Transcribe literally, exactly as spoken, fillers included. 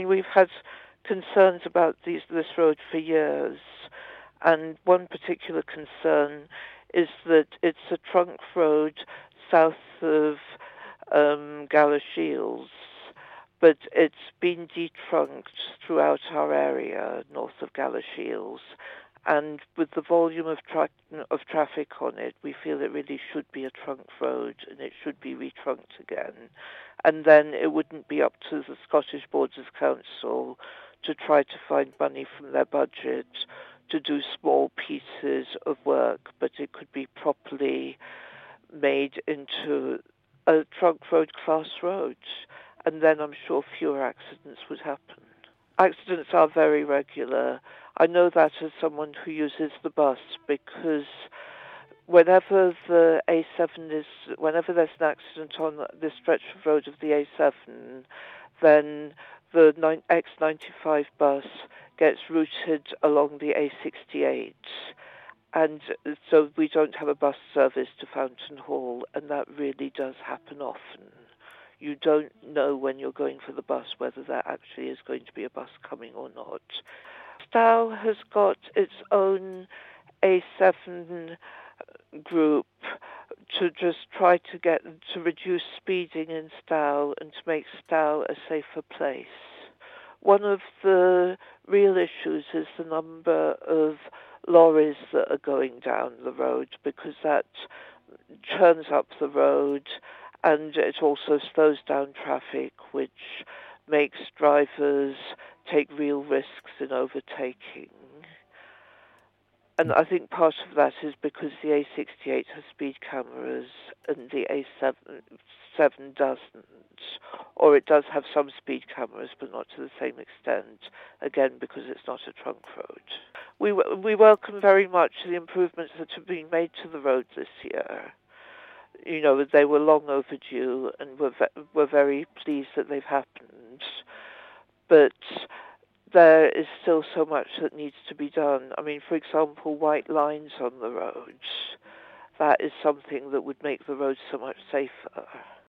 We've had concerns about these, this road for years, and one particular concern is that it's a trunk road south of um, Galashiels, but it's been detrunked throughout our area north of Galashiels. And with the volume of, tra- of traffic on it, we feel it really should be a trunk road and it should be retrunked again. And then it wouldn't be up to the Scottish Borders Council to try to find money from their budget to do small pieces of work, but it could be properly made into a trunk road class road. And then I'm sure fewer accidents would happen. Accidents are very regular. I know that as someone who uses the bus, because whenever the A seven is, whenever there's an accident on this stretch of road of the A seven, then the X ninety-five bus gets routed along the A sixty-eight. And so we don't have a bus service to Fountain Hall, and that really does happen often. You don't know when you're going for the bus whether there actually is going to be a bus coming or not. Stow has got its own A seven group to just try to get to reduce speeding in Stow and to make Stow a safer place. One of the real issues is the number of lorries that are going down the road, because that churns up the road and it also slows down traffic, which makes drivers take real risks in overtaking. And I think part of that is because the A sixty-eight has speed cameras and the A seven doesn't. Or it does have some speed cameras, but not to the same extent, again, because it's not a trunk road. We, we welcome very much the improvements that have been made to the road this year. You know, they were long overdue, and we're, ve- we're very pleased that they've happened. But there is still so much that needs to be done. I mean, for example, white lines on the roads. That is something that would make the roads so much safer.